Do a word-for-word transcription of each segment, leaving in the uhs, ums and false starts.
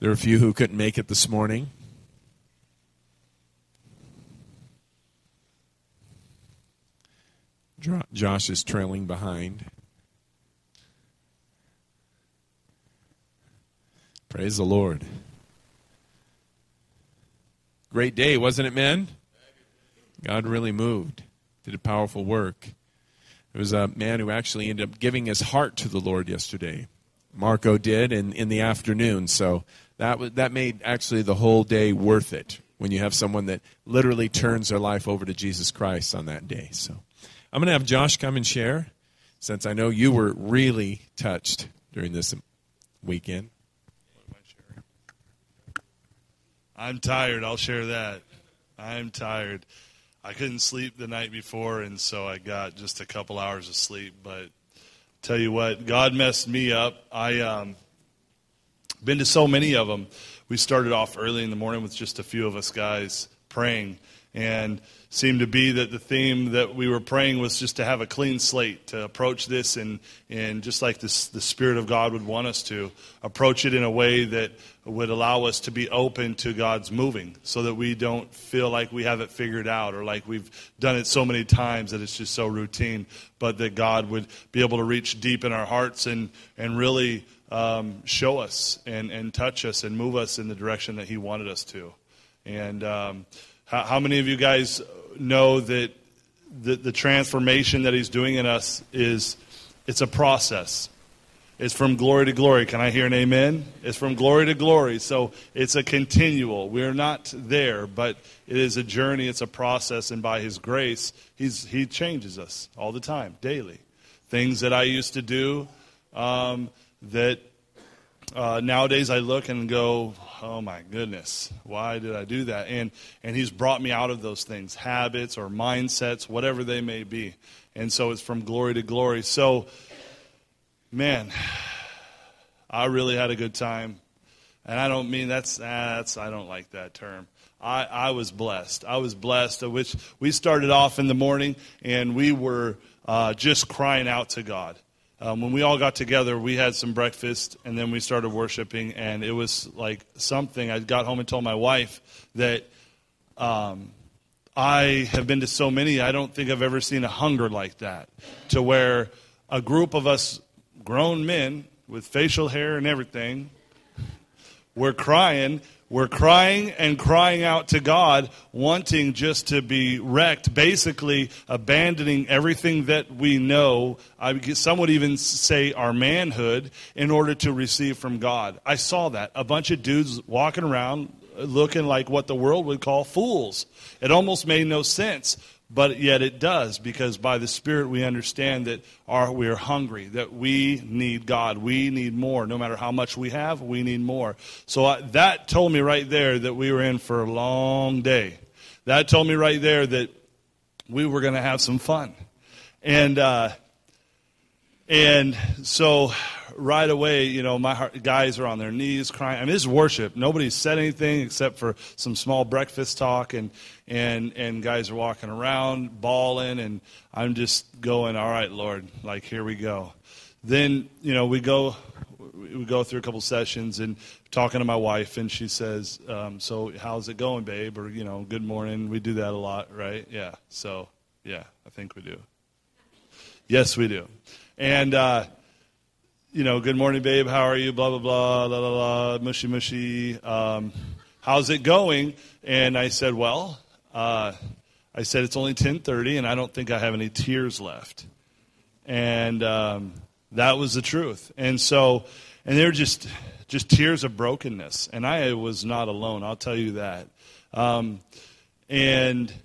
There are a few who couldn't make it this morning. Josh is trailing behind. Praise the Lord. Great day, wasn't it, men? God really moved, did a powerful work. There was a man who actually ended up giving his heart to the Lord yesterday. Marco did in, in the afternoon, so that was, that made actually the whole day worth it when you have someone that literally turns their life over to Jesus Christ on that day. So I'm going to have Josh come and share, since I know you were really touched during this weekend. I'm tired, I'll share that. I'm tired. I couldn't sleep the night before, and so I got just a couple hours of sleep. But tell you what, God messed me up. I um, been to so many of them. We started off early in the morning with just a few of us guys praying, and seemed to be that the theme that we were praying was just to have a clean slate, to approach this and and just like this, the Spirit of God would want us to approach it in a way that would allow us to be open to God's moving, so that we don't feel like we have it figured out or like we've done it so many times that it's just so routine, but that God would be able to reach deep in our hearts and and really um, show us and, and touch us and move us in the direction that He wanted us to. And um, how, how many of you guys know that the, the transformation that He's doing in us is, it's a process. It's from glory to glory. Can I hear an amen? It's from glory to glory. So it's a continual. We're not there, but it is a journey. It's a process. And by His grace, He's He changes us all the time, daily. Things that I used to do um, that uh, nowadays I look and go, oh my goodness, why did I do that? And and He's brought me out of those things, habits or mindsets, whatever they may be. And so it's from glory to glory. So, man, I really had a good time. And I don't mean that's, that's I don't like that term. I, I was blessed. I was blessed, of which we started off in the morning, and we were uh, just crying out to God. Um, when we all got together, we had some breakfast, and then we started worshiping, and it was like something. I got home and told my wife that um, I have been to so many, I don't think I've ever seen a hunger like that, to where a group of us grown men with facial hair and everything, we're crying, we're crying and crying out to God, wanting just to be wrecked, basically abandoning everything that we know. I, some would even say our manhood, in order to receive from God. I saw that. A bunch of dudes walking around looking like what the world would call fools. It almost made no sense. But yet it does, because by the Spirit we understand that our, we are hungry, that we need God. We need more. No matter how much we have, we need more. So I, that told me right there that we were in for a long day. That told me right there that we were going to have some fun. And uh, and so right away, you know, my heart, guys are on their knees crying. I mean, this is worship. Nobody said anything except for some small breakfast talk, and and and guys are walking around bawling, and I'm just going, all right, Lord, like, here we go. Then, you know, we go we go through a couple sessions and talking to my wife, and she says, um, so how's it going, babe? Or, you know, good morning. We do that a lot, right? Yeah. So, yeah, I think we do. Yes, we do. And, uh, you know, good morning, babe. How are you? Blah, blah, blah, la, la, la, mushy, mushy. Um, how's it going? And I said, well, uh, I said, it's only ten thirty, and I don't think I have any tears left. And um, that was the truth. And so, and they were just, just tears of brokenness. And I was not alone, I'll tell you that. Um, and...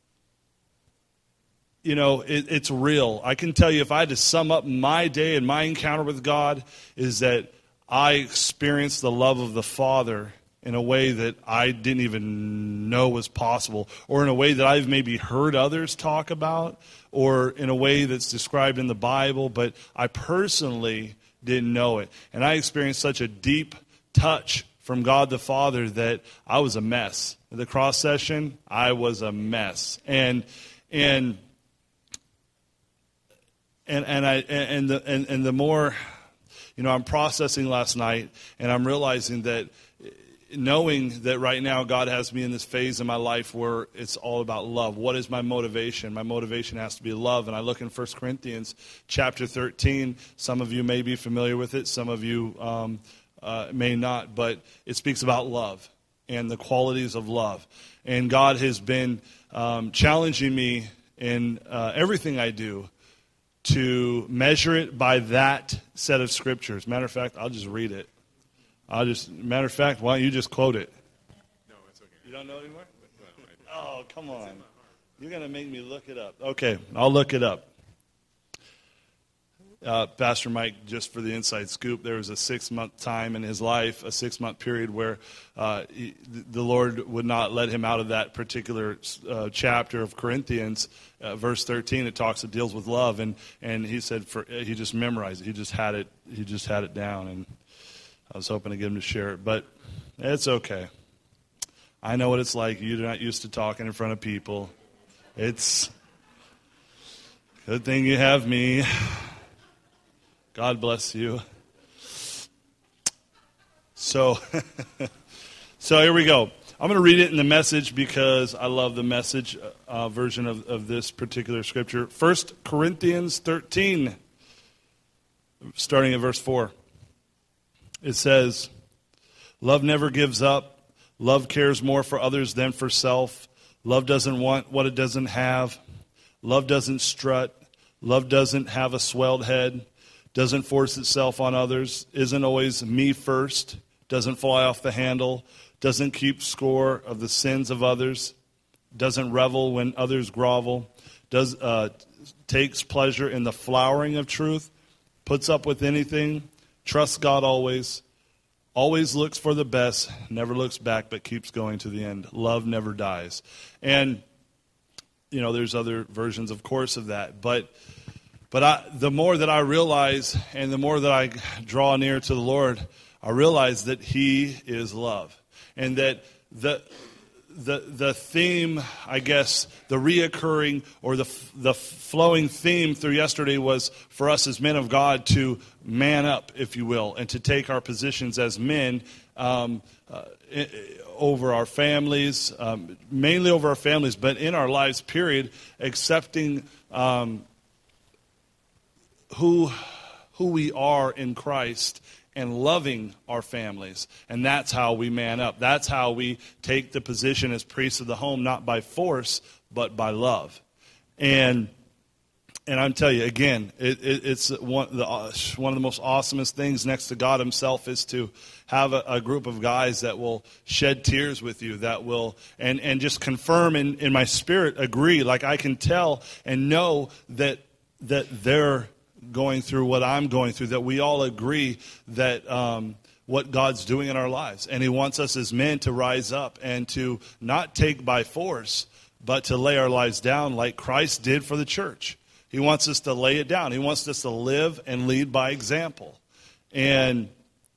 You know, it, it's real. I can tell you, if I had to sum up my day and my encounter with God, is that I experienced the love of the Father in a way that I didn't even know was possible, or in a way that I've maybe heard others talk about, or in a way that's described in the Bible, but I personally didn't know it. And I experienced such a deep touch from God the Father that I was a mess. At the cross session, I was a mess. And and And and I and the and, and the more, you know, I'm processing last night, and I'm realizing that knowing that right now God has me in this phase in my life where it's all about love. What is my motivation? My motivation has to be love. And I look in First Corinthians chapter thirteen. Some of you may be familiar with it. Some of you um, uh, may not. But it speaks about love and the qualities of love. And God has been um, challenging me in uh, everything I do to measure it by that set of scriptures. Matter of fact, I'll just read it. I'll just, matter of fact, why don't you just quote it? No, it's okay. You don't know anymore? Oh, come on. You're going to make me look it up. Okay, I'll look it up. Uh, Pastor Mike, just for the inside scoop, there was a six-month time in his life, a six-month period where uh, he, the Lord would not let him out of that particular uh, chapter of Corinthians. Uh, verse thirteen, it talks, it deals with love, and, and he said for he just memorized it. He just had it. He just had it down, and I was hoping to get him to share it, but it's okay. I know what it's like. You're not used to talking in front of people. It's a good thing you have me. God bless you. So, so here we go. I'm going to read it in the Message because I love the Message uh, version of, of this particular scripture. First Corinthians thirteen, starting at verse four. It says, love never gives up. Love cares more for others than for self. Love doesn't want what it doesn't have. Love doesn't strut. Love doesn't have a swelled head. Doesn't force itself on others. Isn't always me first. Doesn't fly off the handle. Doesn't keep score of the sins of others. Doesn't revel when others grovel. Does uh, takes pleasure in the flowering of truth. Puts up with anything. Trusts God always, always looks for the best, never looks back, but keeps going to the end. Love never dies. And, you know, there's other versions, of course, of that. But but I, the more that I realize and the more that I draw near to the Lord, I realize that He is love. And that the the the theme, I guess, the reoccurring or the the flowing theme through yesterday was for us as men of God to man up, if you will, and to take our positions as men um, uh, over our families, um, mainly over our families, but in our lives, period, accepting um, who who we are in Christ and loving our families. And that's how we man up. That's how we take the position as priests of the home, not by force, but by love. And and I'm telling you, again, it, it, it's one, the, one of the most awesomest things next to God Himself is to have a, a group of guys that will shed tears with you, that will, and, and just confirm in, in my spirit, agree. Like I can tell and know that that they're going through what I'm going through, that we all agree that um, what God's doing in our lives. And He wants us as men to rise up and to not take by force, but to lay our lives down like Christ did for the church. He wants us to lay it down. He wants us to live and lead by example. And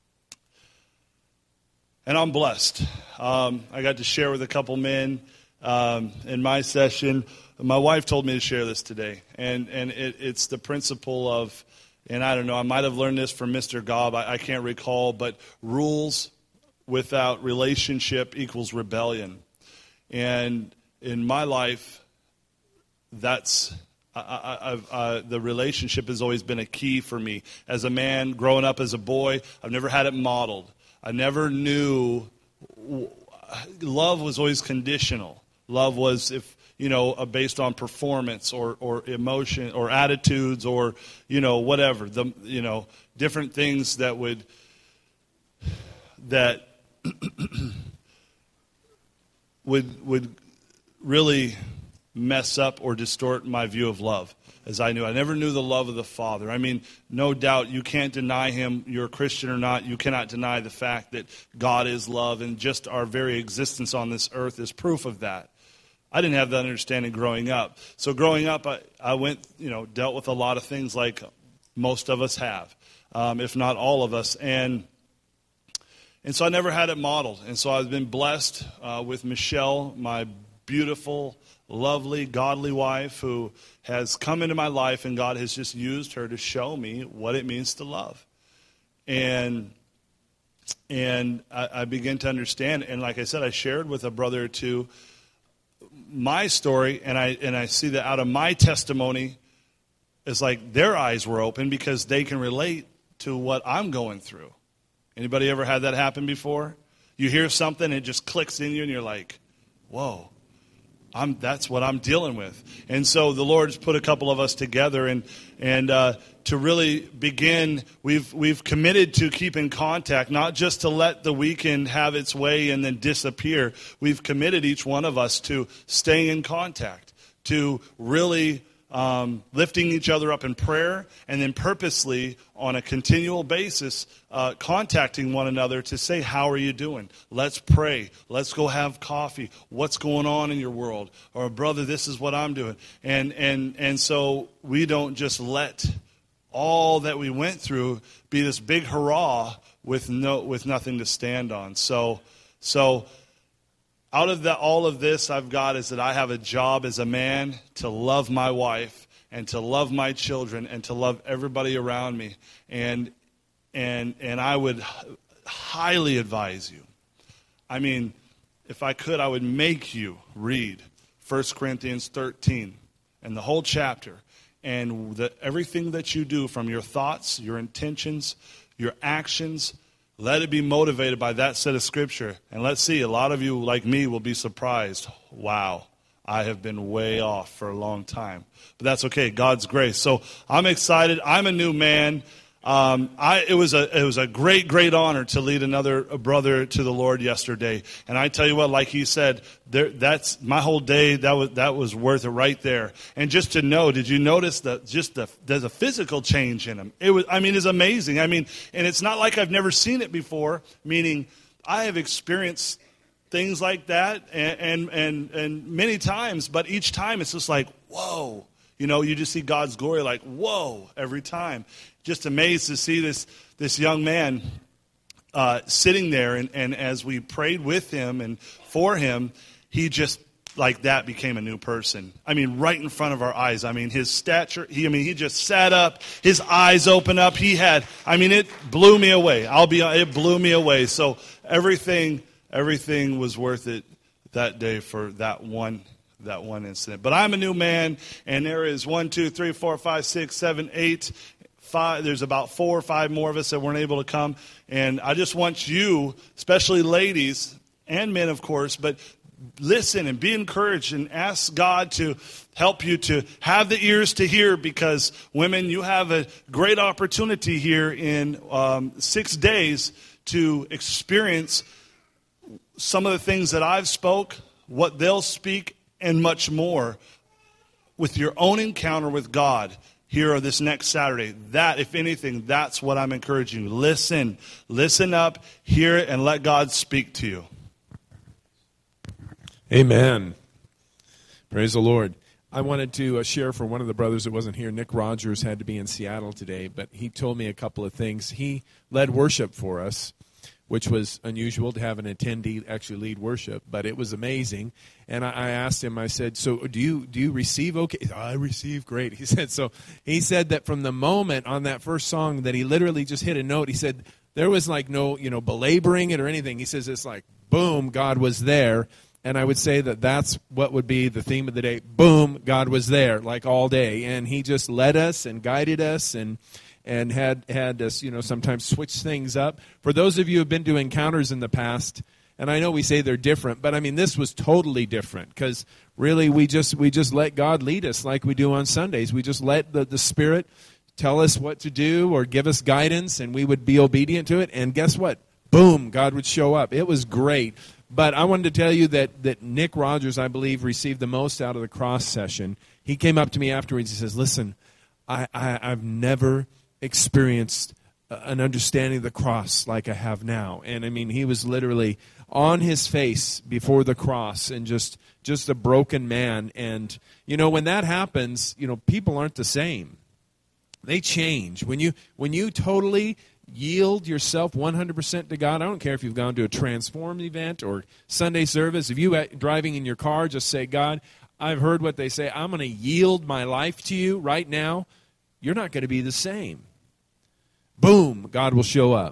and I'm blessed. Um, I got to share with a couple men um, in my session. My wife told me to share this today, and and it, it's the principle of, and I don't know, I might have learned this from Mister Gobb, I, I can't recall, but rules without relationship equals rebellion. And in my life, that's I, I, I've, uh, the relationship has always been a key for me. As a man, growing up as a boy, I've never had it modeled. I never knew, love was always conditional. Love was if, you know, uh, based on performance or, or emotion or attitudes or, you know, whatever. The, you know, different things that would, that would would really mess up or distort my view of love as I knew. I never knew the love of the Father. I mean, no doubt you can't deny Him. You're a Christian or not, you cannot deny the fact that God is love, and just our very existence on this earth is proof of that. I didn't have that understanding growing up. So growing up, I, I went, you know, dealt with a lot of things like most of us have, um, if not all of us. And and so I never had it modeled. And so I've been blessed uh, with Michelle, my beautiful, lovely, godly wife who has come into my life, and God has just used her to show me what it means to love. And and I, I began to understand. And like I said, I shared with a brother or two my story, and I and I see that out of my testimony, it's like their eyes were open because they can relate to what I'm going through. Anybody ever had that happen before? You hear something, and it just clicks in you, and you're like, whoa. I'm, that's what I'm dealing with. And so the Lord's put a couple of us together, and and uh, to really begin, we've we've committed to keep in contact, not just to let the weekend have its way and then disappear. We've committed, each one of us, to staying in contact, to really um, lifting each other up in prayer, and then purposely, on a continual basis, uh, contacting one another to say, how are you doing? Let's pray. Let's go have coffee. What's going on in your world? Or, brother, this is what I'm doing. And and and so we don't just let all that we went through be this big hurrah with no with nothing to stand on. So so out of the, all of this I've got is that I have a job as a man to love my wife and to love my children and to love everybody around me. And and and I would highly advise you. I mean, if I could, I would make you read First Corinthians thirteen and the whole chapter. And the, everything that you do, from your thoughts, your intentions, your actions, let it be motivated by that set of Scripture. And let's see, a lot of you, like me, will be surprised. Wow, I have been way off for a long time. But that's okay, God's grace. So I'm excited. I'm a new man. Um, I, it was a it was a great, great honor to lead another brother to the Lord yesterday. And I tell you what, like he said, there, that's my whole day. That was that was worth it right there. And just to know, did you notice that just the there's a physical change in him? It was, I mean, it's amazing. I mean, and it's not like I've never seen it before. Meaning, I have experienced things like that, and and and, and many times. But each time, it's just like, whoa. You know, you just see God's glory like, whoa, every time. Just amazed to see this this young man uh, sitting there. And, and as we prayed with him and for him, he just, like that, became a new person. I mean, right in front of our eyes. I mean, his stature, he, I mean, he just sat up, his eyes opened up. He had, I mean, it blew me away. I'll be, it blew me away. So everything, everything was worth it that day for that one that one incident. But I'm a new man, and there is one, two, three, four, five, six, seven, eight, five. There's about four or five more of us that weren't able to come. And I just want you, especially ladies and men, of course, but listen and be encouraged and ask God to help you to have the ears to hear, because women, you have a great opportunity here in um, six days to experience some of the things that I've spoke, what they'll speak, and much more with your own encounter with God here this next Saturday. That, if anything, that's what I'm encouraging you. Listen. Listen up, hear it, and let God speak to you. Amen. Praise the Lord. I wanted to uh, share for one of the brothers that wasn't here. Nick Rogers had to be in Seattle today, but he told me a couple of things. He led worship for us, which was unusual to have an attendee actually lead worship, but it was amazing. And I, I asked him, I said, so do you do you receive okay? He said, I receive great. He said, so he said that from the moment on that first song that he literally just hit a note, he said, there was like no, you know, belaboring it or anything. He says, it's like, boom, God was there. And I would say that that's what would be the theme of the day. Boom, God was there, like all day. And he just led us and guided us and and had, had us, you know, sometimes switch things up. For those of you who have been to encounters in the past, and I know we say they're different, but I mean, this was totally different, because really we just we just let God lead us like we do on Sundays. We just let the, the Spirit tell us what to do or give us guidance, and we would be obedient to it. And guess what? Boom, God would show up. It was great. But I wanted to tell you that, that Nick Rogers, I believe, received the most out of the cross session. He came up to me afterwards. He says, listen, I, I, I've never experienced an understanding of the cross like I have now. And I mean, he was literally on his face before the cross and just just a broken man. And, you know, when that happens, you know, people aren't the same. They change. When you when you totally yield yourself one hundred percent to God, I don't care if you've gone to a Transform event or Sunday service. If you uh, driving in your car, just say, God, I've heard what they say. I'm going to yield my life to you right now. You're not going to be the same. boom, God will show up.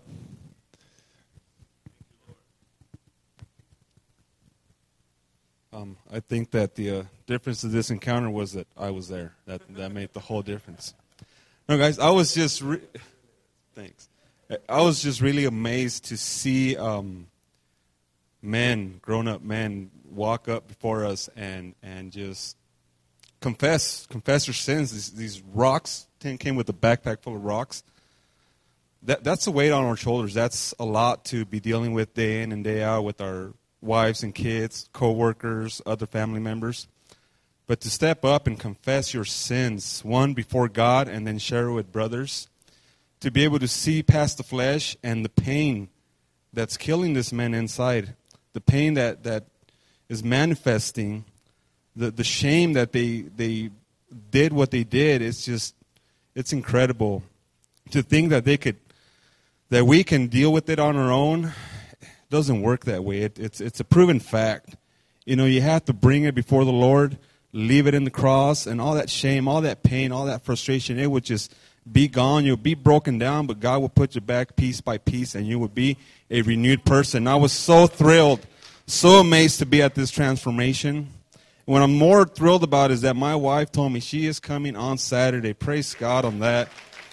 Um, I think that the uh, difference of this encounter was that I was there. That that made the whole difference. No, guys, I was just re- thanks. I was just really amazed to see um, men, grown-up men, walk up before us and and just confess, confess their sins. These, these rocks, Tim came with a backpack full of rocks. That that's a weight on our shoulders. That's a lot to be dealing with day in and day out with our wives and kids, co-workers, other family members. But to step up and confess your sins, one before God and then share it with brothers, to be able to see past the flesh and the pain that's killing this man inside, the pain that, that is manifesting, the, the shame that they they did what they did, it's just, it's incredible. To think that they could, that we can deal with it on our own, doesn't work that way. It, it's it's a proven fact. You know, you have to bring it before the Lord, leave it in the cross, and all that shame, all that pain, all that frustration, it would just be gone. You'll be broken down, but God will put you back piece by piece, and you will be a renewed person. I was so thrilled, so amazed to be at this transformation. What I'm more thrilled about is that my wife told me she is coming on Saturday. Praise God on that.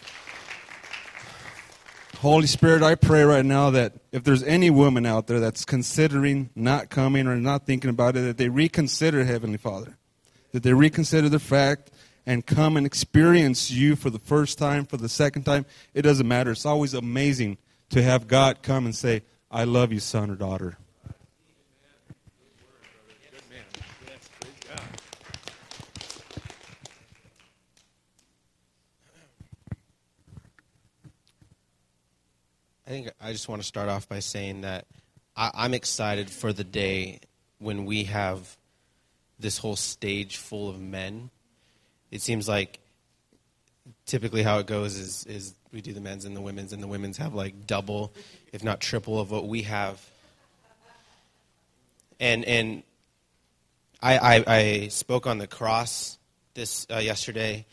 Holy Spirit, I pray right now that if there's any woman out there that's considering not coming or not thinking about it, that they reconsider, Heavenly Father. That they reconsider the fact and come and experience you for the first time, for the second time. It doesn't matter. It's always amazing to have God come and say, I love you, son or daughter. I think I just want to start off by saying that I, I'm excited for the day when we have this whole stage full of men. It seems like typically how it goes is, is we do the men's and the women's, and the women's have like double, if not triple, of what we have. And and I I, I spoke on the cross this uh, yesterday.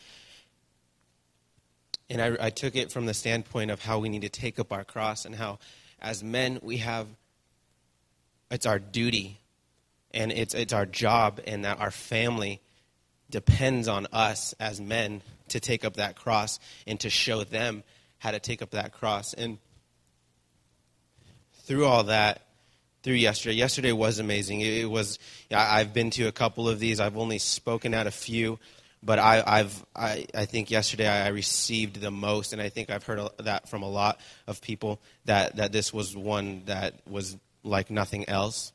And I, I took it from the standpoint of how we need to take up our cross, and how as men we have, it's our duty and it's it's our job, and that our family depends on us as men to take up that cross and to show them how to take up that cross. And through all that, through yesterday, yesterday was amazing. It, it was, I've been to a couple of these. I've only spoken at a few. But I, I've, I, I think yesterday I received the most, and I think I've heard that from a lot of people, that, that this was one that was like nothing else.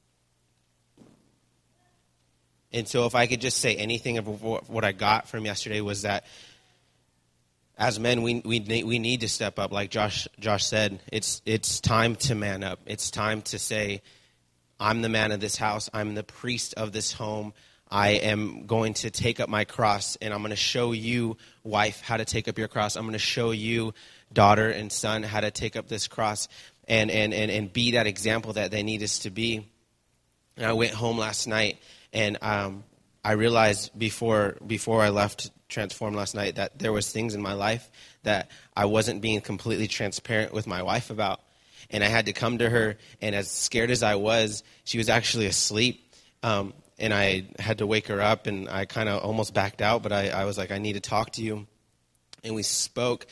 And so if I could just say anything of what I got from yesterday was that as men, we we we need to step up. Like Josh Josh said, it's it's time to man up. It's time to say, I'm the man of this house. I'm the priest of this home. I am going to take up my cross, and I'm going to show you, wife, how to take up your cross. I'm going to show you, daughter and son, how to take up this cross and, and, and, and be that example that they need us to be. And I went home last night, and um, I realized before before I left Transform last night that there was things in my life that I wasn't being completely transparent with my wife about. And I had to come to her, and as scared as I was, she was actually asleep. Um And I had to wake her up, and I kind of almost backed out, but I, I was like, I need to talk to you. And we spoke.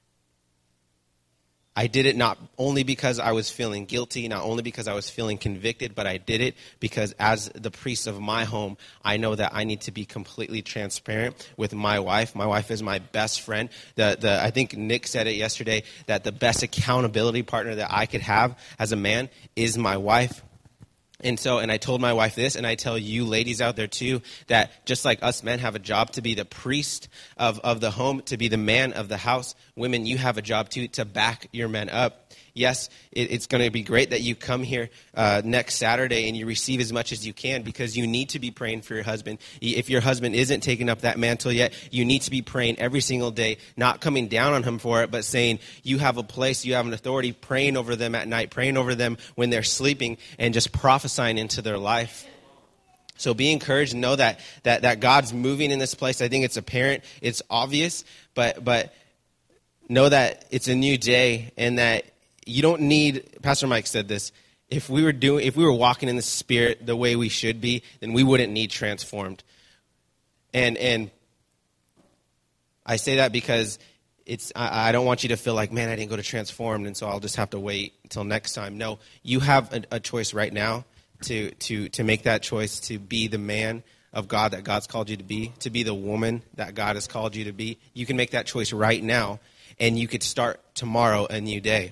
I did it not only because I was feeling guilty, not only because I was feeling convicted, but I did it because as the priest of my home, I know that I need to be completely transparent with my wife. My wife is my best friend. The, the, I think Nick said it yesterday, that the best accountability partner that I could have as a man is my wife. And so, and I told my wife this, and I tell you ladies out there too, that just like us men have a job to be the priest of, of the home, to be the man of the house, women, you have a job too, to back your men up. Yes, it, it's going to be great that you come here uh, next Saturday and you receive as much as you can, because you need to be praying for your husband. If your husband isn't taking up that mantle yet, you need to be praying every single day, not coming down on him for it, but saying you have a place, you have an authority, praying over them at night, praying over them when they're sleeping, and just prophesying into their life. So be encouraged and know that, that, that God's moving in this place. I think it's apparent, it's obvious, but but know that it's a new day and that you don't need, Pastor Mike said this, if we were doing, if we were walking in the Spirit the way we should be, then we wouldn't need transformed. And and I say that because it's I, I don't want you to feel like, man, I didn't go to transformed, and so I'll just have to wait until next time. No, you have a, a choice right now to to to make that choice to be the man of God that God's called you to be, to be the woman that God has called you to be. You can make that choice right now, and you could start tomorrow a new day.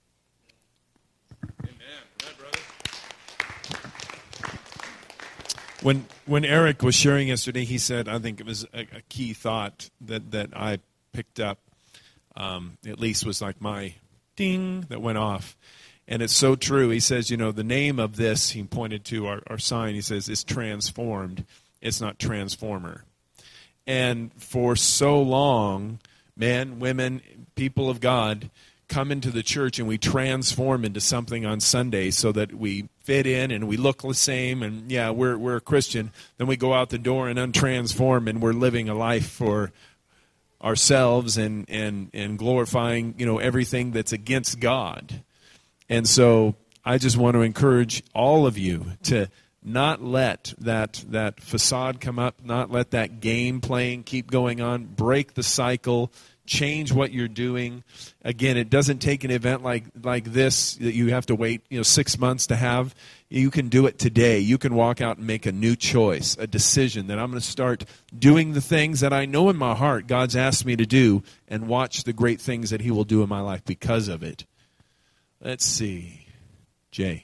When when Eric was sharing yesterday, he said, I think it was a, a key thought that, that I picked up, um, at least was like my ding that went off. And it's so true. He says, you know, the name of this, he pointed to our, our sign, he says, is transformed. It's not transformer. And for so long, men, women, people of God come into the church and we transform into something on Sunday so that we fit in and we look the same and yeah, we're we're a Christian. Then we go out the door and untransform and we're living a life for ourselves and, and, and glorifying, you know, everything that's against God. And so I just want to encourage all of you to not let that that facade come up, not let that game playing keep going on, break the cycle. Change what you're doing. Again, it doesn't take an event like like this that you have to wait, you know, six months to have. You can do it today. You can walk out and make a new choice, a decision that I'm going to start doing the things that I know in my heart God's asked me to do and watch the great things that he will do in my life because of it. Let's see. Jay.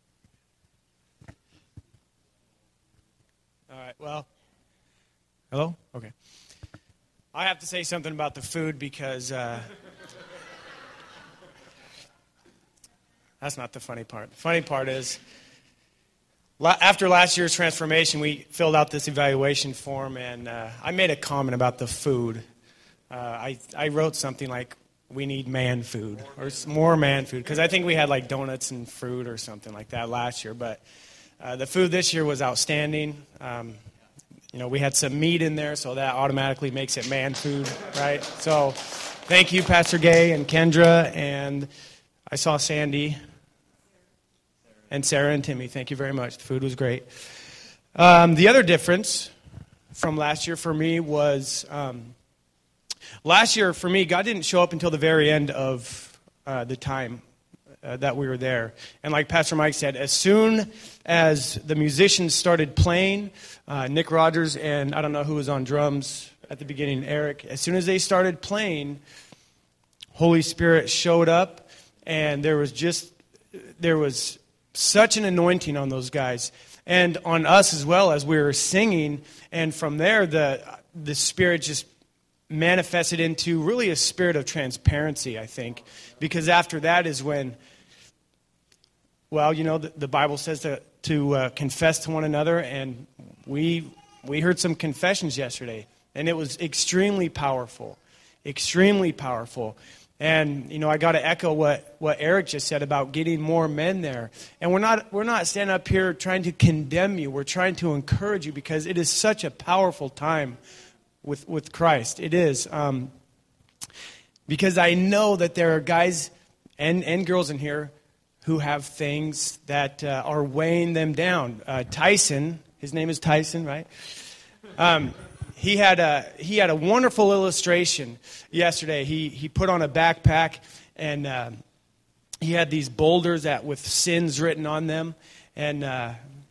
All right, well, hello? Okay. I have to say something about the food because uh, that's not the funny part. The funny part is la- after last year's transformation, we filled out this evaluation form, and uh, I made a comment about the food. Uh, I, I wrote something like, we need man food, or more man food, because I think we had like donuts and fruit or something like that last year. But uh, the food this year was outstanding. Um, You know, we had some meat in there, so that automatically makes it man food, right? So thank you, Pastor Gay and Kendra, and I saw Sandy and Sarah and Timmy. Thank you very much. The food was great. Um, the other difference from last year for me was, um, last year for me, God didn't show up until the very end of uh, the time Uh, that we were there. And like Pastor Mike said, as soon as the musicians started playing, uh, Nick Rogers and I don't know who was on drums at the beginning, Eric, as soon as they started playing, Holy Spirit showed up, and there was just, there was such an anointing on those guys and on us as well as we were singing. And from there, the the Spirit just manifested into really a spirit of transparency, I think, because after that is when, well, you know, the, the Bible says to, to uh, confess to one another, and we we heard some confessions yesterday, and it was extremely powerful, extremely powerful. And, you know, I got to echo what, what Eric just said about getting more men there. And we're not we're not standing up here trying to condemn you. We're trying to encourage you because it is such a powerful time with with Christ. It is. Um, because I know that there are guys and, and girls in here who have things that uh, are weighing them down. Uh, Tyson, his name is Tyson, right? Um, he had a he had a wonderful illustration yesterday. He he put on a backpack, and uh, he had these boulders that with sins written on them, and uh,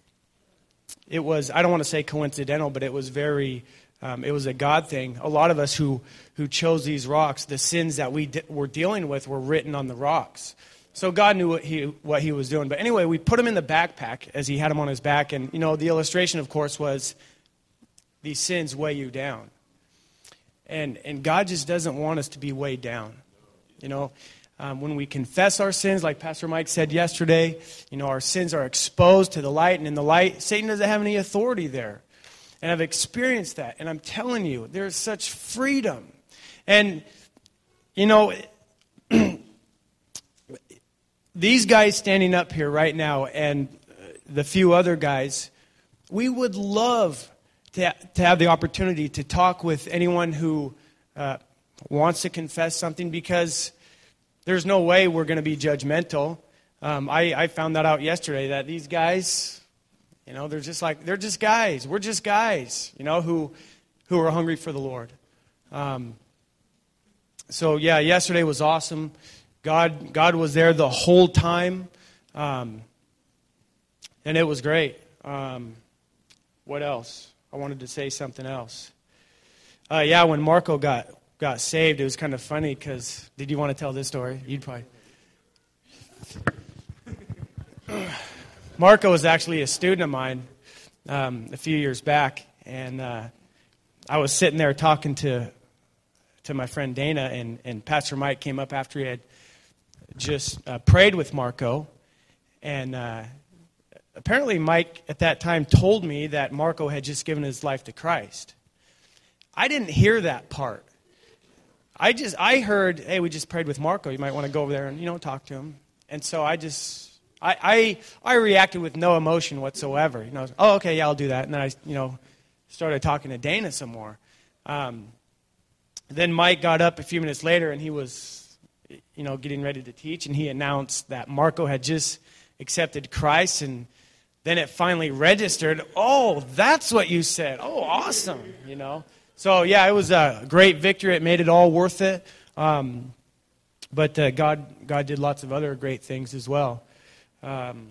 it was, I don't want to say coincidental, but it was very. Um, it was a God thing. A lot of us who, who chose these rocks, the sins that we di- were dealing with were written on the rocks. So God knew what he what he was doing. But anyway, we put him in the backpack as he had him on his back. And, you know, the illustration, of course, was these sins weigh you down. And and God just doesn't want us to be weighed down. You know, um, when we confess our sins, like Pastor Mike said yesterday, you know, our sins are exposed to the light. And in the light, Satan doesn't have any authority there. And I've experienced that. And I'm telling you, there's such freedom. And, you know, these guys standing up here right now and the few other guys, we would love to, to have the opportunity to talk with anyone who uh, wants to confess something, because there's no way we're going to be judgmental. Um, I, I found that out yesterday, that these guys, you know, they're just like, they're just guys. We're just guys, you know, who who are hungry for the Lord. Um, so, yeah, yesterday was awesome. God God was there the whole time, um, and it was great. Um, what else? I wanted to say something else. Uh, yeah, when Marco got, got saved, it was kind of funny because, did you want to tell this story? You'd probably... Marco was actually a student of mine um, a few years back, and uh, I was sitting there talking to to my friend Dana, and, and Pastor Mike came up after he had just uh, prayed with Marco, and uh, apparently Mike at that time told me that Marco had just given his life to Christ. I didn't hear that part. I just I heard, hey, we just prayed with Marco. You might want to go over there and, you know, talk to him. And so I just I I, I reacted with no emotion whatsoever. You know, oh, okay, yeah, I'll do that. And then I, you know, started talking to Dana some more. Um, then Mike got up a few minutes later, and he was, you know, getting ready to teach, and he announced that Marco had just accepted Christ, and then it finally registered. Oh, that's what you said. Oh, awesome, you know. So, yeah, it was a great victory. It made it all worth it. Um, but uh, God God did lots of other great things as well. Um,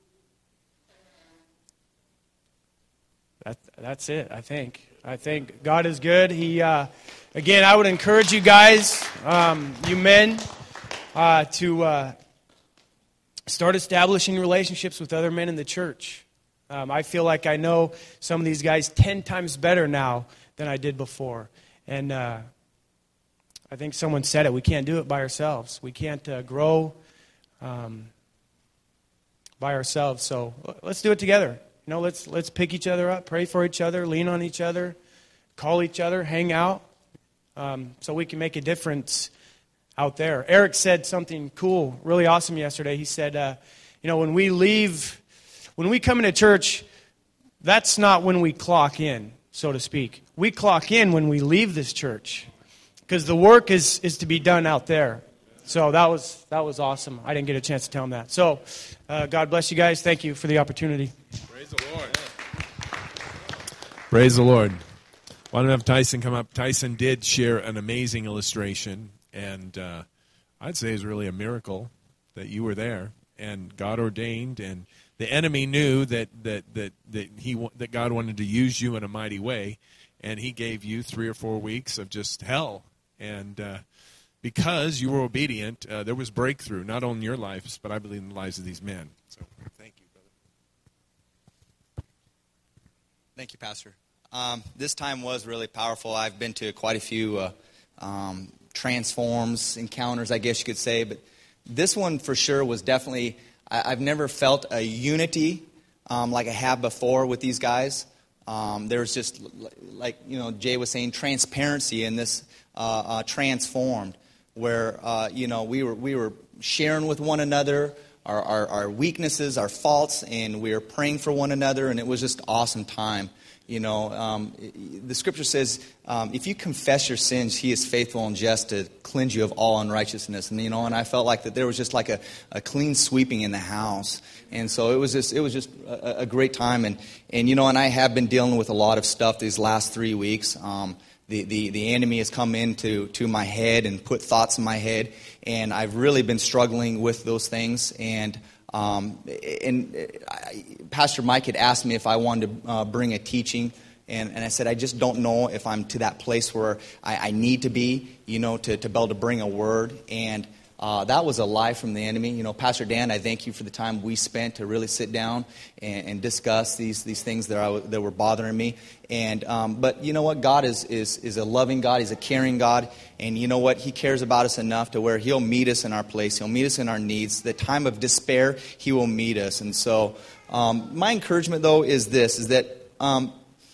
that, that's it, I think. I think God is good. He, uh, again, I would encourage you guys, um, you men, uh, to uh, start establishing relationships with other men in the church. Um, I feel like I know some of these guys ten times better now than I did before. And uh, I think someone said it. We can't do it by ourselves. We can't uh, grow um, by ourselves. So let's do it together. You know, let's let's pick each other up, pray for each other, lean on each other, call each other, hang out, um, so we can make a difference out there. Eric said something cool, really awesome yesterday. He said, uh, you know, when we leave, when we come into church, that's not when we clock in, so to speak. We clock in when we leave this church, because the work is is to be done out there. So that was that was awesome. I didn't get a chance to tell him that. So uh, God bless you guys. Thank you for the opportunity. Praise the Lord. Praise the Lord. Why don't I have Tyson come up? Tyson did share an amazing illustration, and uh, I'd say it's really a miracle that you were there, and God ordained, and the enemy knew that that that that he that God wanted to use you in a mighty way, and He gave you three or four weeks of just hell, and uh, because you were obedient, uh, there was breakthrough, not only in your lives, but I believe in the lives of these men. So, thank you, brother. Thank you, Pastor. Um, this time was really powerful. I've been to quite a few uh, um, transforms, encounters, I guess you could say, but this one for sure was definitely, I, I've never felt a unity um, like I have before with these guys. Um, there's just, like, you know, Jay was saying, transparency in this uh, uh, transformed, where, uh, you know, we were we were sharing with one another our, our, our weaknesses, our faults, and we were praying for one another, and it was just awesome time. You know, um, the Scripture says, um, if you confess your sins, He is faithful and just to cleanse you of all unrighteousness. And, you know, and I felt like that there was just like a, a clean sweeping in the house. And so it was just, it was just a, a great time. And, and, you know, and I have been dealing with a lot of stuff these last three weeks. Um, the, the, the enemy has come into to my head and put thoughts in my head. And I've really been struggling with those things. And Um, and I, Pastor Mike had asked me if I wanted to uh, bring a teaching, and, and I said, I just don't know if I'm to that place where I, I need to be, you know, to, to be able to bring a word. And uh, that was a lie from the enemy. You know, Pastor Dan, I thank you for the time we spent to really sit down and, and discuss these these things that, I, that were bothering me. And um, but you know what? God is, is is a loving God. He's a caring God. And you know what? He cares about us enough to where He'll meet us in our place. He'll meet us in our needs. The time of despair, He will meet us. And so um, my encouragement, though, is this, is that um,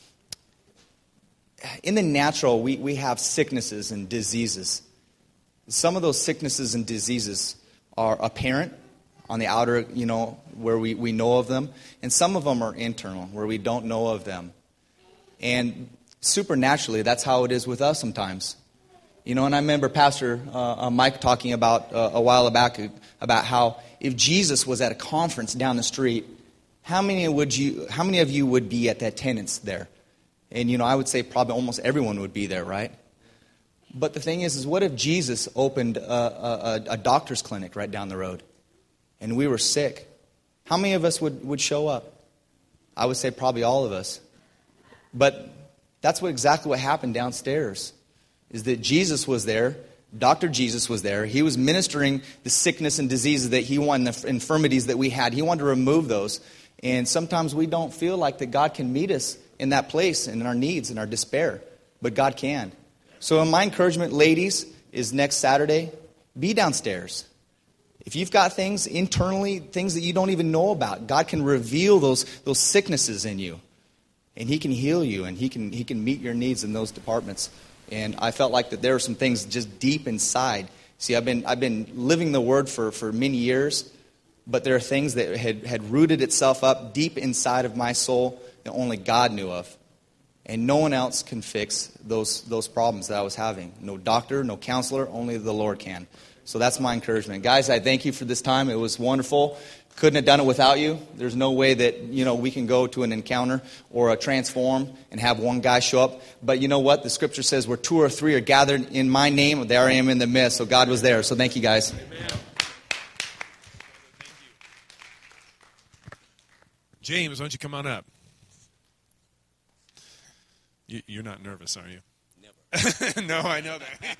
in the natural, we, we have sicknesses and diseases. Some of those sicknesses and diseases are apparent on the outer, you know, where we, we know of them. And some of them are internal, where we don't know of them. And supernaturally, that's how it is with us sometimes. You know, and I remember Pastor uh, uh, Mike talking about uh, a while back about how if Jesus was at a conference down the street, how many would you? How many of you would be at that attendance there? And you know, I would say probably almost everyone would be there, right? But the thing is, is what if Jesus opened a, a, a doctor's clinic right down the road, and we were sick? How many of us would, would show up? I would say probably all of us. But that's what exactly what happened downstairs, is that Jesus was there. Doctor Jesus was there. He was ministering the sickness and diseases that he wanted, the infirmities that we had. He wanted to remove those. And sometimes we don't feel like that God can meet us in that place and in our needs and our despair. But God can. So my encouragement, ladies, is next Saturday, be downstairs. If you've got things internally, things that you don't even know about, God can reveal those, those sicknesses in you. And He can heal you, and He can He can meet your needs in those departments. And I felt like that there are some things just deep inside. See, I've been I've been living the Word for, for many years, but there are things that had, had rooted itself up deep inside of my soul that only God knew of. And no one else can fix those those problems that I was having. No doctor, no counselor, only the Lord can. So that's my encouragement. Guys, I thank you for this time. It was wonderful. Couldn't have done it without you. There's no way that, you know, we can go to an encounter or a transform and have one guy show up. But you know what? The scripture says where two or three are gathered in my name, there I am in the midst. So God was there. So thank you, guys. Amen. James, why don't you come on up? You, you're not nervous, are you? Never. No, I know that.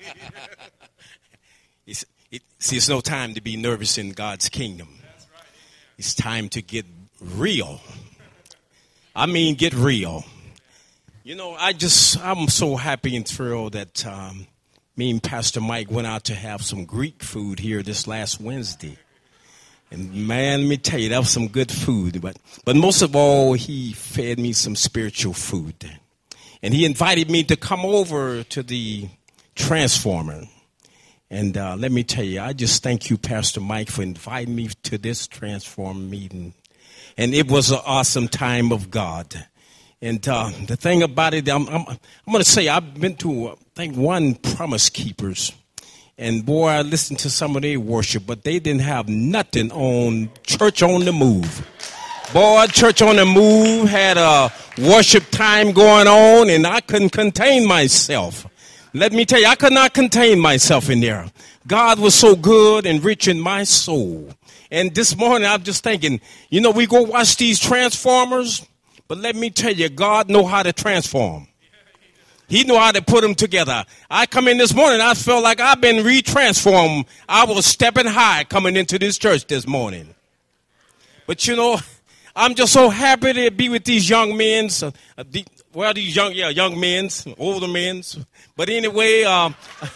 it's, it, see, it's no time to be nervous in God's kingdom. It's time to get real. I mean, get real. You know, I just, I'm so happy and thrilled that um, me and Pastor Mike went out to have some Greek food here this last Wednesday. And man, let me tell you, that was some good food. But, but most of all, he fed me some spiritual food. And he invited me to come over to the Transformer. And uh, let me tell you, I just thank you, Pastor Mike, for inviting me to this Transform meeting. And it was an awesome time of God. And uh, the thing about it, I'm, I'm, I'm going to say I've been to, I think, one Promise Keepers. And boy, I listened to some of their worship, but they didn't have nothing on Church on the Move. Boy, Church on the Move had a worship time going on, and I couldn't contain myself. Let me tell you, I could not contain myself in there. God was so good and rich in my soul. And this morning, I'm just thinking, you know, we go watch these Transformers, but let me tell you, God know how to transform. He knew how to put them together. I come in this morning, I felt like I've been retransformed. I was stepping high coming into this church this morning. But, you know, I'm just so happy to be with these young men. So, uh, the, well, these young, yeah, young men, older men. But anyway, um,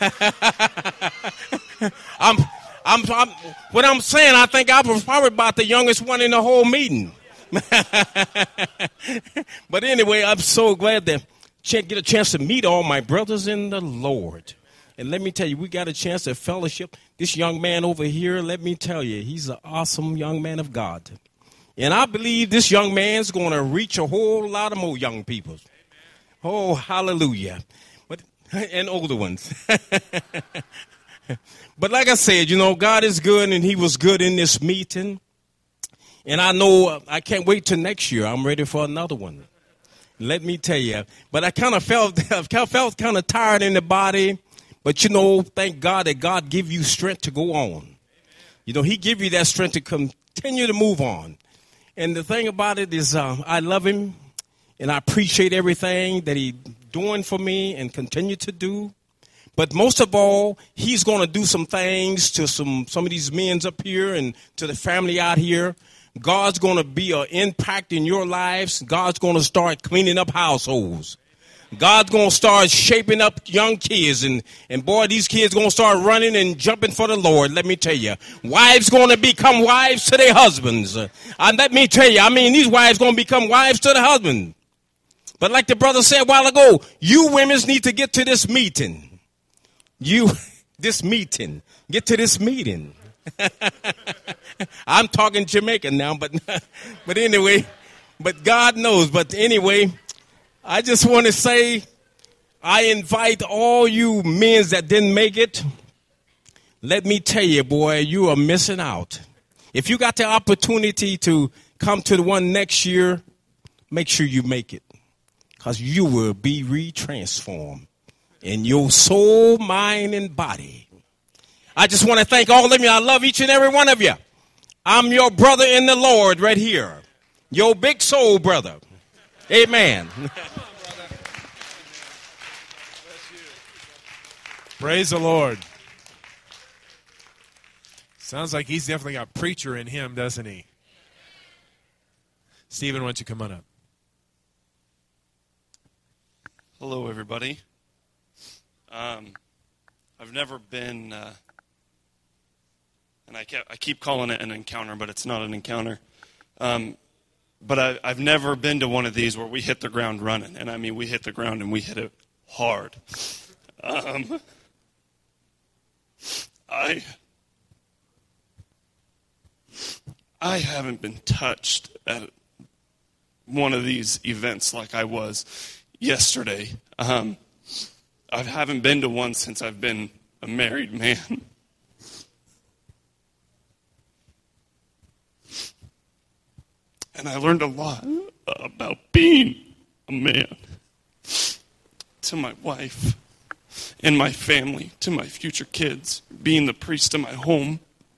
I'm, I'm, I'm, what I'm saying, I think I was probably about the youngest one in the whole meeting. But anyway, I'm so glad to get a chance to meet all my brothers in the Lord. And let me tell you, we got a chance to fellowship. This young man over here, let me tell you, he's an awesome young man of God. And I believe this young man's going to reach a whole lot of more young people. Oh, hallelujah. But and older ones. But like I said, you know, God is good, and he was good in this meeting. And I know uh, I can't wait till next year. I'm ready for another one. Let me tell you. But I kind of felt, I felt kind of tired in the body. But, you know, thank God that God give you strength to go on. You know, he give you that strength to continue to move on. And the thing about it is uh, I love him, and I appreciate everything that he's doing for me and continue to do. But most of all, he's going to do some things to some, some of these men up here and to the family out here. God's going to be an impact in your lives. God's going to start cleaning up households. God's going to start shaping up young kids. And, and boy, these kids going to start running and jumping for the Lord. Let me tell you. Wives going to become wives to their husbands. Uh, and let me tell you, I mean, these wives going to become wives to the husband. But like the brother said a while ago, you women need to get to this meeting. You, this meeting. Get to this meeting. I'm talking Jamaican now, but but anyway, but God knows. But anyway, I just want to say I invite all you men that didn't make it. Let me tell you, boy, you are missing out. If you got the opportunity to come to the one next year, make sure you make it. Because you will be retransformed in your soul, mind, and body. I just want to thank all of you. I love each and every one of you. I'm your brother in the Lord right here. Your big soul brother. Amen. Praise the Lord. Sounds like he's definitely got preacher in him, doesn't he? Stephen, why don't you come on up? Hello, everybody. Um, I've never been, uh, and I, kept, I keep calling it an encounter, but it's not an encounter. Um, but I, I've never been to one of these where we hit the ground running. And I mean, we hit the ground and we hit it hard. Um, I, I haven't been touched at one of these events like I was yesterday. Um, I haven't been to one since I've been a married man. And I learned a lot about being a man to my wife and my family, to my future kids, being the priest of my home.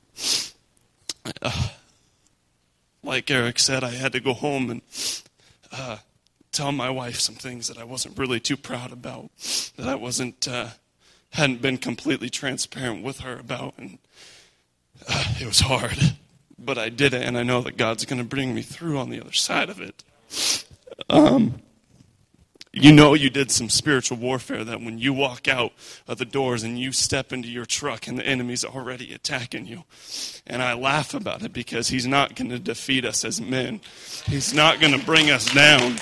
Uh, like Eric said, I had to go home and uh, tell my wife some things that I wasn't really too proud about, that I wasn't, uh, hadn't been completely transparent with her about, and uh, it was hard. But I did it, and I know that God's going to bring me through on the other side of it. Um, you know you did some spiritual warfare, that when you walk out of the doors and you step into your truck and the enemy's already attacking you. And I laugh about it because he's not going to defeat us as men. He's not going to bring us down.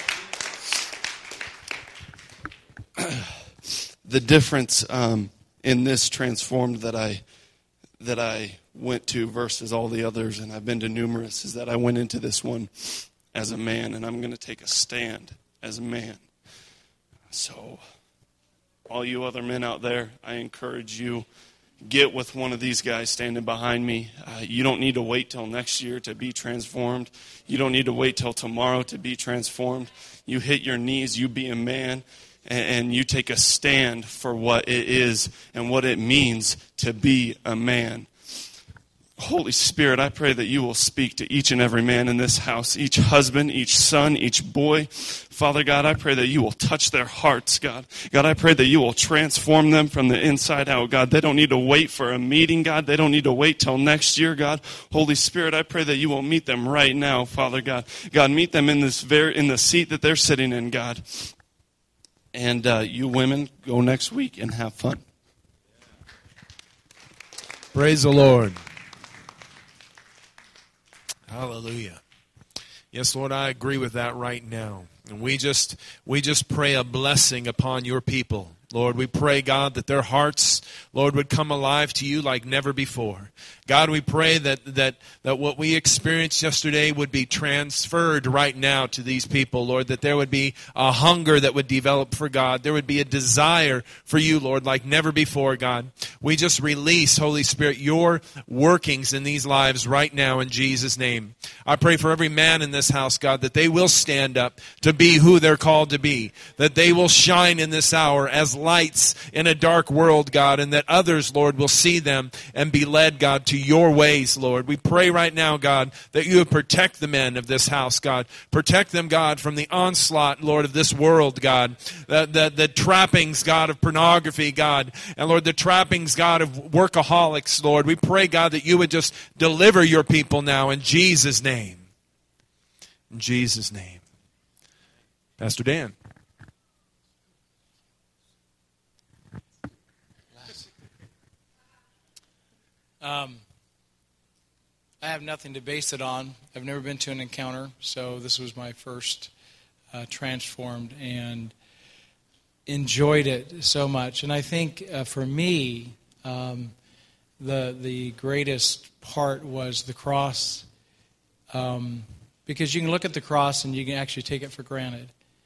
The difference um, in this transformed that I that I went to versus all the others, and I've been to numerous, is that I went into this one as a man, and I'm going to take a stand as a man. So, all you other men out there, I encourage you, get with one of these guys standing behind me. Uh, you don't need to wait till next year to be transformed. You don't need to wait till tomorrow to be transformed. You hit your knees, you be a man, and, and you take a stand for what it is and what it means to be a man. Holy Spirit, I pray that you will speak to each and every man in this house, each husband, each son, each boy. Father God, I pray that you will touch their hearts, God. God, I pray that you will transform them from the inside out, God. They don't need to wait for a meeting, God. They don't need to wait till next year, God. Holy Spirit, I pray that you will meet them right now, Father God. God, meet them in this very in the seat that they're sitting in, God. And uh, you women, go next week and have fun. Praise the Lord. Hallelujah. Yes, Lord, I agree with that right now. And we just we just pray a blessing upon your people. Lord, we pray, God, that their hearts, Lord, would come alive to you like never before. God, we pray that that that what we experienced yesterday would be transferred right now to these people, Lord, that there would be a hunger that would develop for God. There would be a desire for you, Lord, like never before, God. We just release, Holy Spirit, your workings in these lives right now in Jesus' name. I pray for every man in this house, God, that they will stand up to be who they're called to be, that they will shine in this hour as lights in a dark world, God, and that others, Lord, will see them and be led, God, to your ways, Lord. We pray right now, God, that you would protect the men of this house, God. Protect them, God, from the onslaught, Lord, of this world, God. The, the, the trappings, God, of pornography, God. And, Lord, the trappings, God, of workaholics, Lord. We pray, God, that you would just deliver your people now in Jesus' name. In Jesus' name. Pastor Dan. Um, I have nothing to base it on. I've never been to an encounter, so this was my first uh, transformed and enjoyed it so much. And I think uh, for me, um, the the greatest part was the cross, um, because you can look at the cross and you can actually take it for granted.